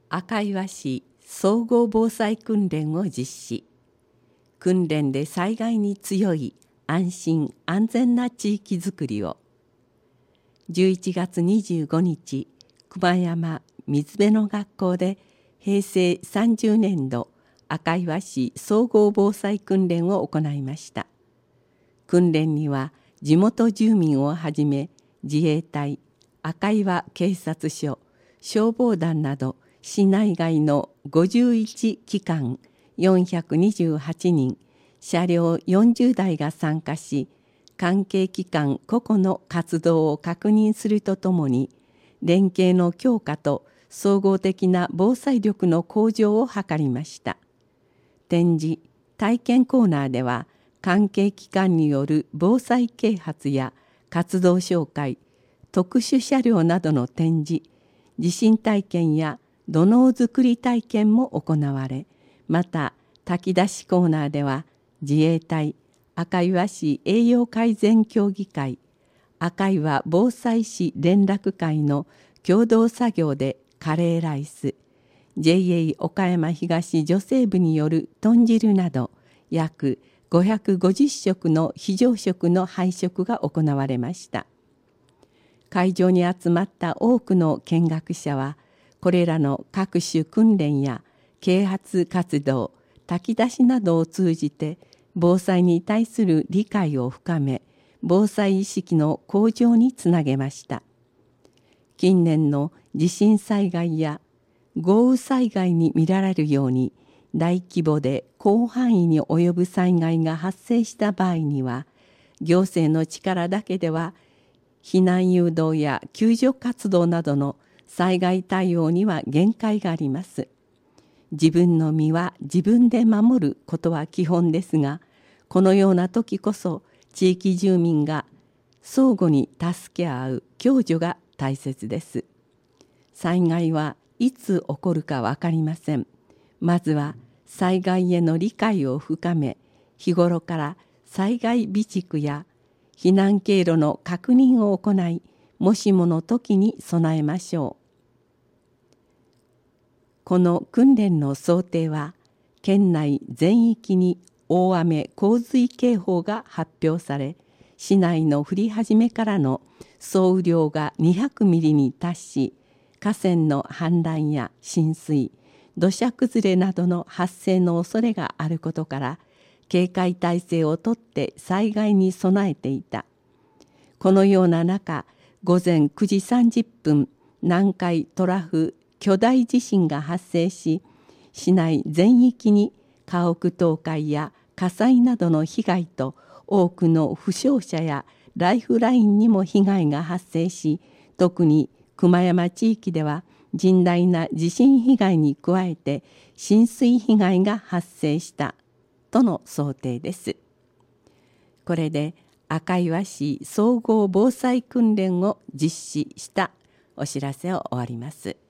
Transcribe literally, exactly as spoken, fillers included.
赤岩市総合防災訓練を実施。訓練で災害に強い安心安全な地域づくりを。じゅういちがつにじゅうごにち、熊山水辺の学校でへいせいさんじゅうねんど赤岩市総合防災訓練を行いました。訓練には地元住民をはじめ自衛隊、赤岩警察署、消防団など市内外のごじゅういちきかんよんひゃくにじゅうはちにん、車両よんじゅうだいが参加し、関係機関個々の活動を確認するとともに、連携の強化と総合的な防災力の向上を図りました。展示・体験コーナーでは、関係機関による防災啓発や活動紹介、特殊車両などの展示、地震体験や土のう作り体験も行われ、また炊き出しコーナーでは自衛隊赤岩市栄養改善協議会、赤岩防災士連絡会の共同作業でカレーライス、ジェイエー 岡山東女性部による豚汁など約ごひゃくごじゅっしょくの非常食の配食が行われました。会場に集まった多くの見学者は、これらの各種訓練や啓発活動、炊き出しなどを通じて防災に対する理解を深め、防災意識の向上につなげました。近年の地震災害や豪雨災害に見られるように、大規模で広範囲に及ぶ災害が発生した場合には、行政の力だけでは避難誘導や救助活動などの災害対応には限界があります。自分の身は自分で守ることは基本ですが、このような時こそ地域住民が相互に助け合う共助が大切です。災害はいつ起こるか分かりません。まずは災害への理解を深め、日頃から災害備蓄や避難経路の確認を行い、もしもの時に備えましょう。この訓練の想定は、県内全域に大雨洪水警報が発表され、市内の降り始めからの総雨量がにひゃくミリに達し、河川の氾濫や浸水、土砂崩れなどの発生の恐れがあることから、警戒態勢をとって災害に備えていた。このような中、ごぜんくじさんじゅっぷん、南海トラフ巨大地震が発生し、市内全域に家屋倒壊や火災などの被害と多くの負傷者やライフラインにも被害が発生し、特に熊山地域では甚大な地震被害に加えて浸水被害が発生したとの想定です。これで赤岩市総合防災訓練を実施したお知らせを終わります。